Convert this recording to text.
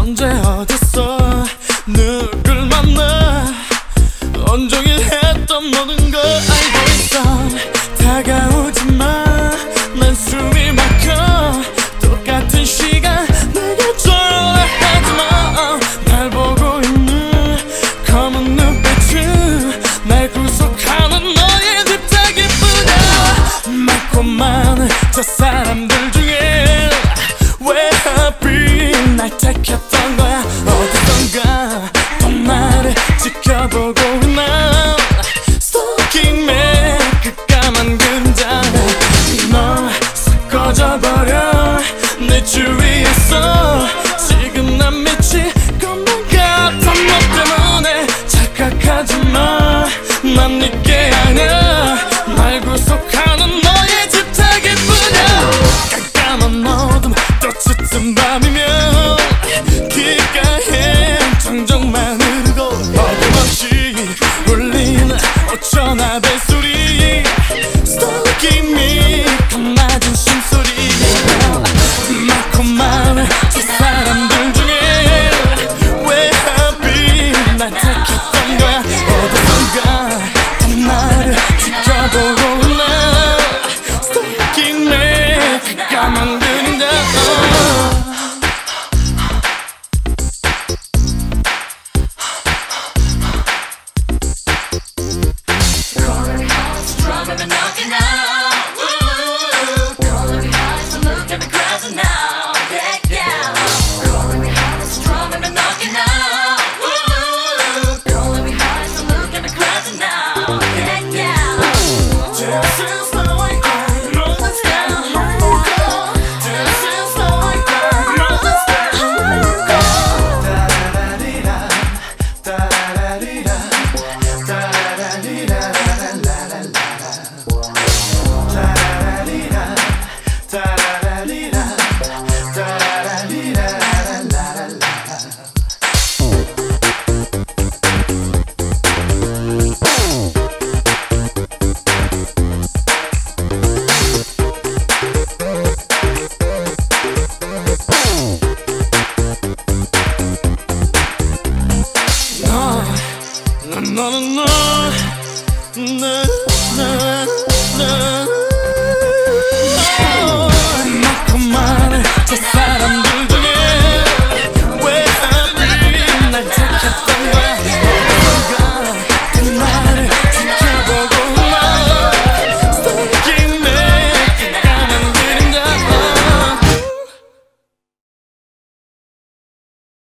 언제 어디서 누굴 만나 온종일 했던 모든 걸 알고 있어. 다가오지마, 난 숨이 막혀. 똑같은 시간 내게 전화하지마. 날 보고 있는 검은 눈빛은 날 구속하는 너의 딥작이뿐이야. 많고만 저 사람들 중에 왜 하필 날 택했던 거야. 어디선가 또 나를 지켜보고 있나. 스토킹맨 그 까만 그림자 널 싹 꺼져버려. 내 주위에서 지금 난 미칠 것만 같아. 너 때문에 착각하지마. 난 네게 아냐. 날 구속하는 너의 집착일 뿐이야. 깜깜한 어둠 또 짙은 밤이면